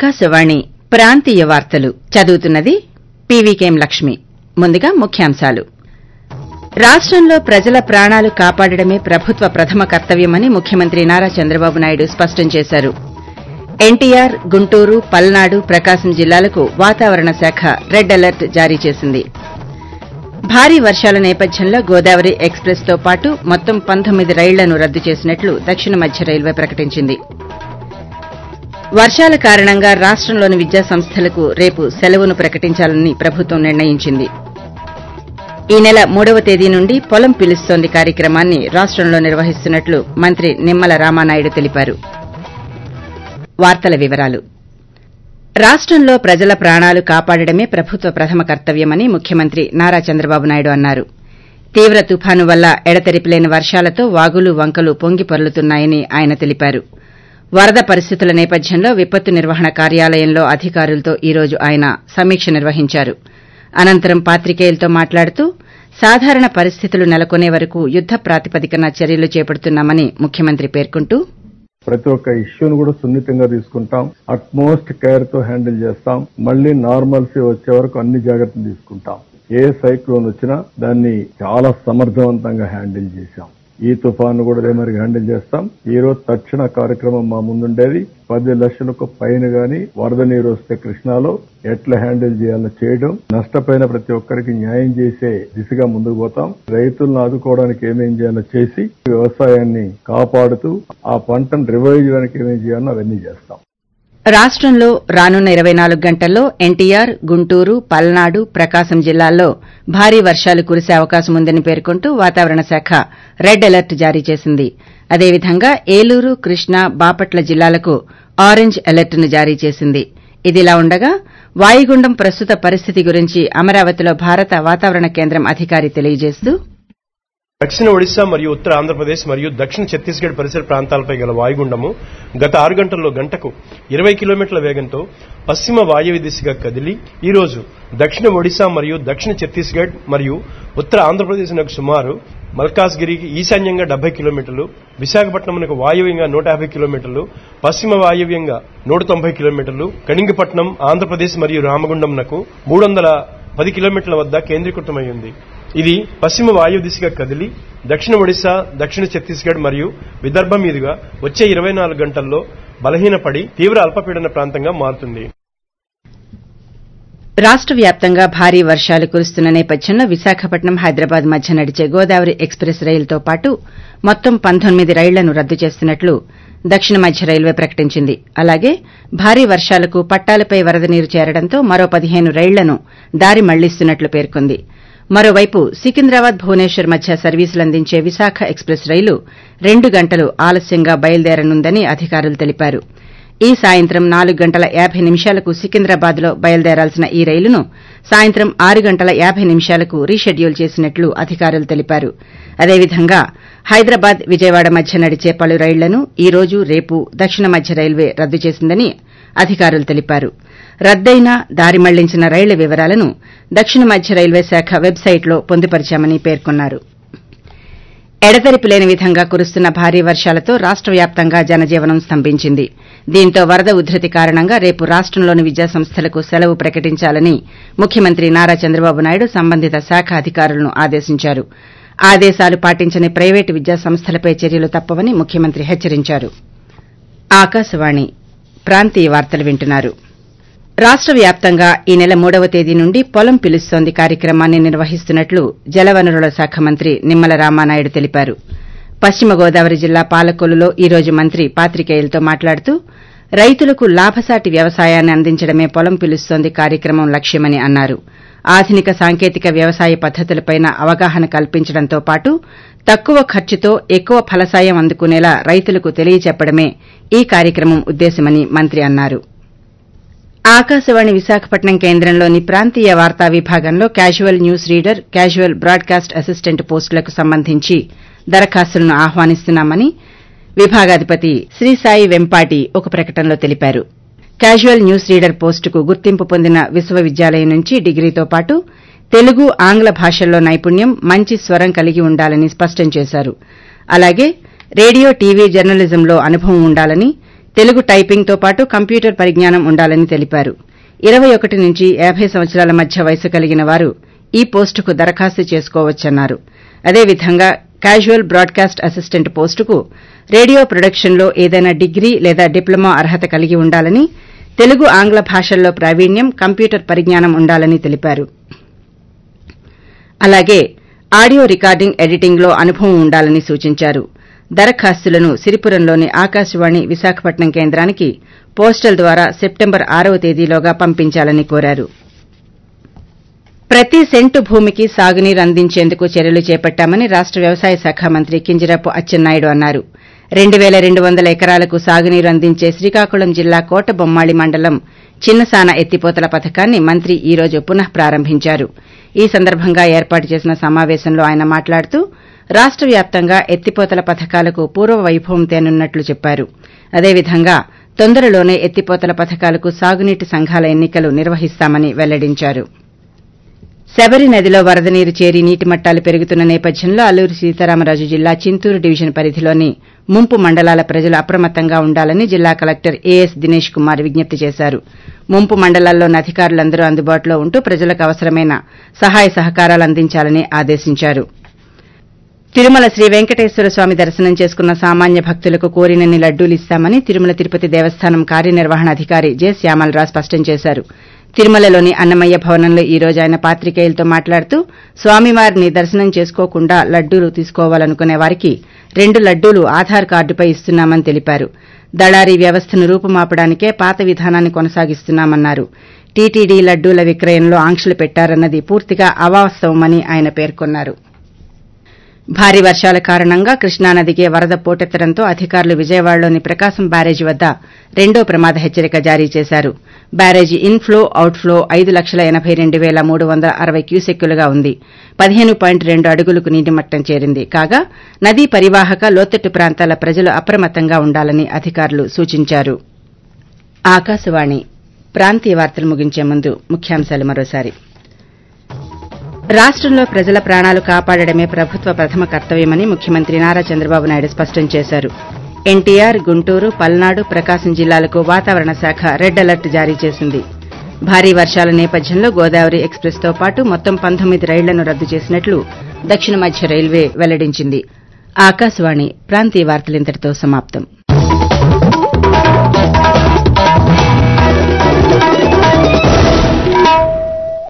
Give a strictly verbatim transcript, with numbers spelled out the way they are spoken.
ఆకాశవాణి ప్రాంతీయ వార్తలు చదువుతున్నది పీవీకేఎం లక్ష్మి. ముందుగా ముఖ్యాంశాలు. రాష్టంలో ప్రజల ప్రాణాలు కాపాడడమే ప్రభుత్వ ప్రథమ కర్తవ్యమని ముఖ్యమంత్రి నారా చంద్రబాబు నాయుడు స్పష్టం చేశారు. ఎన్టీఆర్, గుంటూరు, పల్నాడు, ప్రకాశం జిల్లాలకు వాతావరణ శాఖ రెడ్ అలర్ట్ జారీ చేసింది. భారీ వర్షాల నేపథ్యంలో గోదావరి ఎక్స్ప్రెస్ తో పాటు మొత్తం పంతొమ్మిది రైళ్లను రద్దు చేసినట్లు దక్షిణ మధ్య రైల్వే ప్రకటించింది. వర్షాల కారణంగా రాష్టంలోని విద్యాసంస్థలకు రేపు సెలవును ప్రకటించాలని ప్రభుత్వం నిర్ణయించింది. ఈ నెల మూడవ తేదీ నుండి పొలం పిలుస్తోంది కార్యక్రమాన్ని రాష్టంలో నిర్వహిస్తున్నట్లు మంత్రి నిమ్మల రామానాయుడు తెలిపారు. వార్తల వివరాలు. రాష్టంలో ప్రజల ప్రాణాలు కాపాడడమే ప్రభుత్వ ప్రథమ కర్తవ్యమని ముఖ్యమంత్రి నారా చంద్రబాబు నాయుడు అన్నారు. తీవ్ర తుపాను వల్ల ఎడతెరిపిలేని వర్షాలతో వాగులు, వంకలు పొంగి పొర్లుతున్నాయని ఆయన తెలిపారు. వరద పరిస్థితుల నేపథ్యంలో విపత్తు నిర్వహణ కార్యాలయంలో అధికారులతో ఈ రోజు ఆయన సమీక్ష నిర్వహించారు. అనంతరం పాత్రికేయులతో మాట్లాడుతూ సాధారణ పరిస్థితులు నెలకొనే వరకు యుద్ద ప్రాతిపదికన చర్యలు చేపడుతున్నామని ముఖ్యమంత్రి పేర్కొంటూ ప్రతి ఒక్క ఇష్యూను కూడా సున్నితంగా తీసుకుంటాం, అట్మోస్ట్ కేర్ తో హ్యాండిల్ చేస్తాం. మళ్లీ నార్మల్సీ వచ్చే వరకు అన్ని జాగ్రత్తలు తీసుకుంటాం. ఏ సైక్లోన్ వచ్చినా దాన్ని చాలా సమర్థవంతంగా హ్యాండిల్ చేశాం. ఈ తుఫాను కూడా అదే మరి హ్యాండిల్ చేస్తాం. ఈ రోజు తక్షణ కార్యక్రమం మా ముందుండేది పది లక్షలకు పైన గాని వరద నీరు వస్తే కృష్ణాలో ఎట్లా హ్యాండిల్ చేయాలో చేయడం, నష్టపోయిన ప్రతి ఒక్కరికి న్యాయం చేసే దిశగా ముందుకు పోతాం. రైతులను ఆదుకోవడానికి ఏమేం చేయాలో చేసి వ్యవసాయాన్ని కాపాడుతూ ఆ పంటను రివైవ్ చేయడానికి ఏమేం చేయాలో అవన్నీ చేస్తాం. రాష్టంలో రానున్న ఇరవై నాలుగు గంటల్లో ఎన్టీఆర్, గుంటూరు, పల్నాడు, ప్రకాశం జిల్లాల్లో భారీ వర్షాలు కురిసే అవకాశం ఉందని పేర్కొంటూ వాతావరణ శాఖ రెడ్ అలర్ట్ జారీ చేసింది. అదేవిధంగా ఏలూరు, కృష్ణా, బాపట్ల జిల్లాలకు ఆరెంజ్ అలర్ట్ ను జారీ చేసింది. ఇదిలా ఉండగా వాయుగుండం ప్రస్తుత పరిస్థితి గురించి అమరావతిలో భారత వాతావరణ కేంద్రం అధికారి తెలియజేస్తూ దక్షిణ ఒడిశా మరియు ఉత్తర ఆంధ్రప్రదేశ్ మరియు దక్షిణ ఛత్తీస్గఢ్ పరిసర ప్రాంతాలపై గల వాయుగుండము గత ఆరు గంటల్లో గంటకు ఇరవై కిలోమీటర్ల వేగంతో పశ్చిమ వాయవ్య దిశగా కదిలి ఈ రోజు దక్షిణ ఒడిశా మరియు దక్షిణ ఛత్తీస్గఢ్ మరియు ఉత్తర ఆంధ్రప్రదేశ్ నకు సుమారు మల్కాజ్గిరికి ఈశాన్యంగా డెబ్బై కిలోమీటర్లు, విశాఖపట్నంకు వాయువ్యంగా నూట యాభై కిలోమీటర్లు, పశ్చిమ వాయువ్యంగా నూట తొంభై కిలోమీటర్లు, కళింగపట్నం ఆంధ్రప్రదేశ్ మరియు రామగుండంనకు మూడు వందల పది కిలోమీటర్ల వద్ద కేంద్రీకృతమై ఉంది. ఇది పశ్చిమ వాయు దిశగా కదిలి దక్షిణ ఒడిశా, దక్షిణ ఛత్తీస్గఢ్ మరియు విదర్భ మీదుగా వచ్చే ఇరవై నాలుగు గంటల్లో బలహీనపడి తీవ్ర అల్పపీడన ప్రాంతంగా మారుతుంది. రాష్ట వ్యాప్తంగా భారీ వర్షాలు కురుస్తున్న నేపథ్యంలో విశాఖపట్నం, హైదరాబాద్ మధ్య నడిచే గోదావరి ఎక్స్ప్రెస్ రైలుతో పాటు మొత్తం పంతొమ్మిది రైళ్లను రద్దు చేస్తున్నట్లు దక్షిణ మధ్య రైల్వే ప్రకటించింది. అలాగే భారీ వర్షాలకు పట్టాలపై వరద నీరు చేరడంతో మరో పదిహేను రైళ్లను దారి మళ్లిస్తున్నట్లు పేర్కొంది. మరోవైపు సికింద్రాబాద్, భువనేశ్వర్ మధ్య సర్వీసులందించే విశాఖ ఎక్స్ప్రెస్ రైలు రెండు గంటలు ఆలస్యంగా బయలుదేరనుందని అధికారులు తెలిపారు. ఈ సాయంత్రం నాలుగు గంటల యాభై నిమిషాలకు సికింద్రాబాద్ లో బయలుదేరాల్సిన ఈ రైలును సాయంత్రం ఆరు గంటల యాభై నిమిషాలకు రీషెడ్యూల్ చేసినట్లు అధికారులు తెలిపారు. అదేవిధంగా హైదరాబాద్, విజయవాడ మధ్య నడిచే పలు రైళ్లను ఈ రోజు, రేపు దక్షిణ మధ్య రైల్వే రద్దు చేసిందని అధికారులు తెలిపారు. రద్దయిన, దారి మళ్లించిన రైళ్ల వివరాలను దక్షిణ మధ్య రైల్వే శాఖ వెబ్సైట్లో పొందుపరిచామని పేర్కొన్నారు. ఎడతెరిపిలేని విధంగా కురుస్తున్న భారీ వర్షాలతో రాష్ట వ్యాప్తంగా జనజీవనం స్తంభించింది. దీంతో వరద ఉధృతి కారణంగా రేపు రాష్టంలోని విద్యాసంస్థలకు సెలవు ప్రకటించాలని ముఖ్యమంత్రి నారా చంద్రబాబు నాయుడు సంబంధిత శాఖ అధికారులను ఆదేశించారు. ఆదేశాలు పాటించని ప్రైవేటు విద్యాసంస్థలపై చర్యలు తప్పవని ముఖ్యమంత్రి హెచ్చరించారు. ఆకాశవాణి ప్రాంతీయ వార్తలు వింటున్నారు. రాష్ట వ్యాప్తంగా ఈ నెల మూడవ తేదీ నుండి పొలం పిలుస్తోంది కార్యక్రమాన్ని నిర్వహిస్తున్నట్లు జలవనరుల శాఖ మంత్రి నిమ్మల రామానాయుడు తెలిపారు. పశ్చిమ గోదావరి జిల్లా పాలకొల్లులో ఈ రోజు మంత్రి పాత్రికేయులతో మాట్లాడుతూ రైతులకు లాభసాటి వ్యవసాయాన్ని అందించడమే పొలం పిలుస్తోంది కార్యక్రమం లక్ష్యమని అన్నారు. ఆధునిక సాంకేతిక వ్యవసాయ పద్దతులపై అవగాహన కల్పించడంతో పాటు తక్కువ ఖర్చుతో ఎక్కువ ఫలసాయం అందుకునేలా రైతులకు తెలియచెప్పడమే ఈ కార్యక్రమం ఉద్దేశమని మంత్రి అన్నారు. ఆకాశవాణి విశాఖపట్నం కేంద్రంలోని ప్రాంతీయ వార్తా విభాగంలో casual news reader, casual broadcast assistant పోస్టులకు సంబంధించి దరఖాస్తులను ఆహ్వానిస్తున్నామని విభాగాధిపతి శ్రీసాయి వెంపాటి ఒక ప్రకటనలో తెలిపారు. క్యాజువల్ న్యూస్ రీడర్ పోస్టుకు గుర్తింపు పొందిన విశ్వవిద్యాలయం నుంచి డిగ్రీతో పాటు తెలుగు, ఆంగ్ల భాషల్లో నైపుణ్యం, మంచి స్వరం కలిగి ఉండాలని స్పష్టం చేశారు. అలాగే రేడియో, టీవీ జర్నలిజంలో అనుభవం ఉండాలని, తెలుగు టైపింగ్తో పాటు కంప్యూటర్ పరిజ్ఞానం ఉండాలని తెలిపారు ఇరవై ఒకటి నుంచి యాబై సంవత్సరాల మధ్య వయసు కలిగిన వారు ఈ పోస్టుకు దరఖాస్తు చేసుకోవచ్చన్నారు అదేవిధంగా క్యాజువల్ బ్రాడ్కాస్ట్ అసిస్టెంట్ పోస్టుకు రేడియో ప్రొడక్షన్లో ఏదైనా డిగ్రీ లేదా డిప్లొమా అర్హత కలిగి ఉండాలని తెలుగు ఆంగ్ల భాషల్లో ప్రావీణ్యం కంప్యూటర్ పరిజ్ఞానం ఉండాలని తెలిపారు అలాగే ఆడియో రికార్డింగ్ ఎడిటింగ్లో అనుభవం ఉండాలని సూచించారు దరఖాస్తులను సిరిపురంలోని ఆకాశవాణి విశాఖపట్నం కేంద్రానికి పోస్టల్ ద్వారా సెప్టెంబర్ ఆరవ తేదీలోగా పంపించాలని కోరారు ప్రతి సెంటు భూమికి సాగునీరు అందించేందుకు చర్యలు చేపట్టామని రాష్ట వ్యవసాయ శాఖ మంత్రి కింజరాపు అచ్చెన్నాయుడు అన్నారు రెండు పేల రెండు వందల ఎకరాలకు సాగునీరు అందించే శ్రీకాకుళం జిల్లా కోటబొమ్మాళి మండలం చిన్నసాన ఎత్తిపోతల పథకాన్ని మంత్రి ఈ రోజు పునః ప్రారంభించారు ఈ సందర్భంగా ఏర్పాటు చేసిన సమావేశంలో ఆయన మాట్లాడుతూ రాష్ట వ్యాప్తంగా ఎత్తిపోతల పథకాలకు పూర్వ వైభవం తేనున్నట్లు చెప్పారు అదేవిధంగా తొందరలోనే ఎత్తిపోతల పథకాలకు సాగునీటి సంఘాల ఎన్నికలు నిర్వహిస్తామని వెల్లడించారు శబరి నదిలో వరద నీరు చేరి నీటి మట్టాలు పెరుగుతున్న నేపథ్యంలో అల్లూరి సీతారామరాజు జిల్లా చింతూరు డివిజన్ పరిధిలోని ముంపు మండలాల ప్రజలు అప్రమత్తంగా ఉండాలని జిల్లా కలెక్టర్ ఏఎస్ దినేష్ కుమార్ విజ్ఞప్తి చేశారు ముంపు మండలాల్లోని అధికారులందరూ అందుబాటులో ఉంటూ ప్రజలకు అవసరమైన సహాయ సహకారాలు అందించాలని ఆదేశించారు తిరుమల శ్రీ వెంకటేశ్వర స్వామి దర్శనం చేసుకున్న సామాన్య భక్తులకు కోరినన్ని లడ్డూలు ఇస్తామని తిరుమల తిరుపతి దేవస్థానం కార్యనిర్వహణాధికారి జె శ్యామలరావు స్పష్టం చేశారు తిరుమలలోని అన్నమయ్య భవనంలో ఈ రోజు ఆయన పాత్రికేయులతో మాట్లాడుతూ స్వామివారిని దర్శనం చేసుకోకుండా లడ్డూలు తీసుకోవాలనుకునే వారికి రెండు లడ్డూలు ఆధార్ కార్డుపై ఇస్తున్నామని తెలిపారు దళారీ వ్యవస్థను రూపుమాపడానికే పాత విధానాన్ని కొనసాగిస్తున్నామన్నారు టీటీడీ లడ్డూల విక్రయంలో ఆంక్షలు పెట్టారన్నది పూర్తిగా అవాస్తవమని ఆయన పేర్కొన్నారు భారీ వర్షాల కారణంగా కృష్ణానదికి వరద పోటెత్తడంతో అధికారులు విజయవాడలోని ప్రకాశం బ్యారేజీ వద్ద రెండో ప్రమాద హెచ్చరిక జారీ చేశారు బ్యారేజీ ఇన్ఫ్లో అవుట్ఫ్లో ఐదు లక్షల ఎనబై రెండు పేల మూడు వందల అరవై క్యూసెక్కులుగా ఉంది పదిహేను పాయింట్ రెండు అడుగులకు నీటిమట్టం చేరింది కాగా నదీ పరివాహక లోతట్టు ప్రాంతాల ప్రజలు అప్రమత్తంగా ఉండాలని అధికారులు సూచించారు ఆకాశవాణి ప్రాంతీయ వార్తలు ముగించే ముందు ముఖ్యాంశాలు మరోసారి రాష్టంలో ప్రజల ప్రాణాలు కాపాడడమే ప్రభుత్వ ప్రథమ కర్తవ్యమని ముఖ్యమంత్రి నారా చంద్రబాబు నాయుడు స్పష్టం చేశారు ఎన్టీఆర్ గుంటూరు పల్నాడు ప్రకాశం జిల్లాలకు వాతావరణ శాఖ రెడ్ అలర్ట్ జారీ చేసింది భారీ వర్షాల నేపథ్యంలో గోదావరి ఎక్స్ప్రెస్ తో పాటు మొత్తం పంతొమ్మిది రైళ్లను రద్దు చేసినట్లు దక్షిణ మధ్య రైల్వే వెల్లడించింది ఆకాశవాణి ప్రాంతీయ వార్తలింతటితో సమాప్తం